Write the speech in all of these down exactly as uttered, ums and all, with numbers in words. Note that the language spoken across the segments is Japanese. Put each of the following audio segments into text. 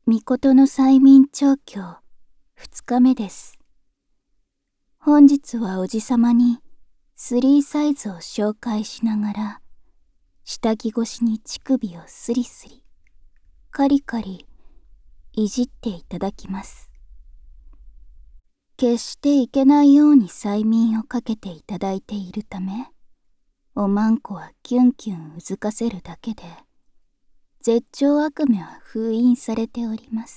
命の催眠調教二日目です。本日はおじさまにスリーサイズを紹介しながら、下着越しに乳首をスリスリ、カリカリいじっていただきます。決していけないように催眠をかけていただいているため、おまんこはキュンキュンうずかせるだけで、絶頂悪夢は封印されております。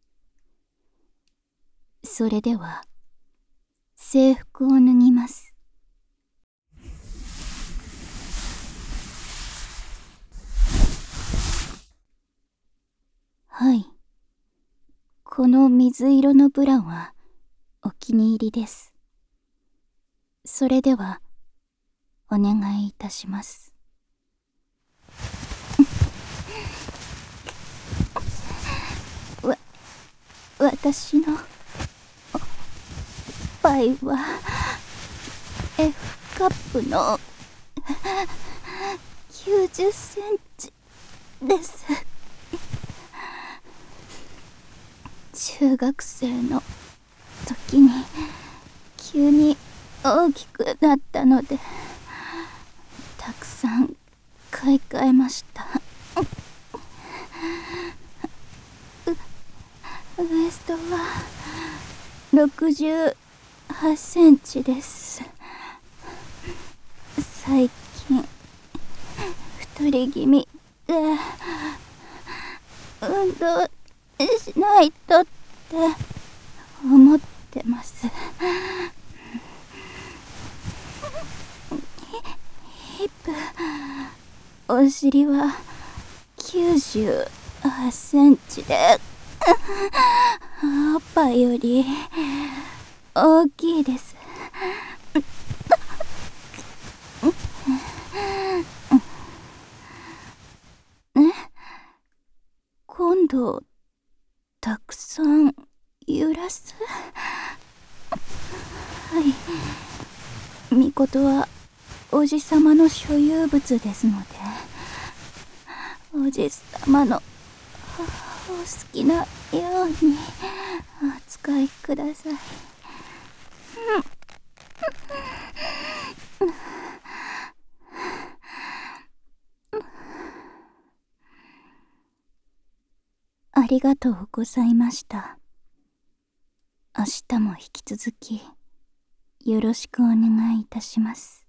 それでは、制服を脱ぎます。はい。この水色のブラはお気に入りです。それでは、お願いいたします。わ、私の、おっぱいは、F カップのきゅうじゅっセンチです。中学生の時に急に大きくなったので、たくさん買い替えました。ウエストはろくじゅうはちセンチです。最近太り気味で運動しないとって思ってます。ヒップ、お尻はきゅうじゅうはちセンチでおっぱいより大きいです。え、今度たくさん揺らす？はい。みことはおじさまの所有物ですので、おじさまのお好きなようにお使いください。ありがとうございました。明日も引き続きよろしくお願いいたします。